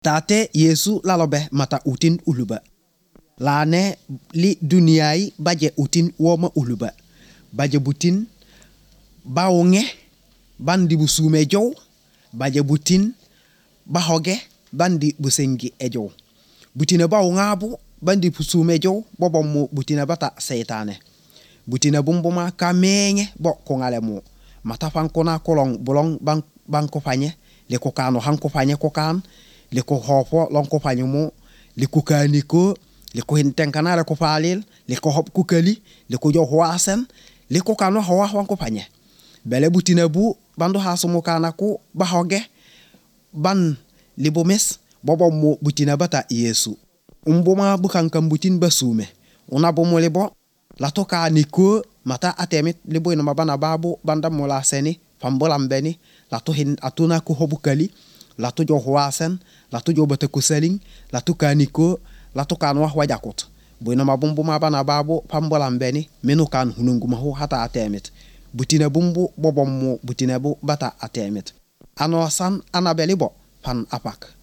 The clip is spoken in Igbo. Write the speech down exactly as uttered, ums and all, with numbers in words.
tate Yesu lalobe mata utin uluba. Lane li duniai baje utin woma uluba. Baje butin baonge bandi busume jow. Baje butin bahoge bandi busengi ejow. Butina baongabu bandi busume jow bobomu butina bata seytane. Butina bumbuma kamenye bo kongale mo. Mata fankona kolong bolong bang bang kopanye le kokano han kopanye kokan le ko hofo long kopanye mo le kokaniko le ko hintenkana le ko falil le ko hop kukali le ko jo hoasen le kokano hawa wan kopanye bele butina bu bando hasumo kana ko bahoge ban libomes bobo mo butina bata Yesu umbuma bukankam butin basume una bomo lebo la toka niko mata atemit libo ina mabana babu banda mola seni fambolam beni la to hin atuna ko hobukali la to jo hoasen la to jo bata kuseling la to kaniko la to kan wax wajakot boyna mabumbu mabana babu fambolam beni menu kan hununguma ho hata atemit butina bumbu bobom mo butina bu bata atemit ano san anabeli bo pan apak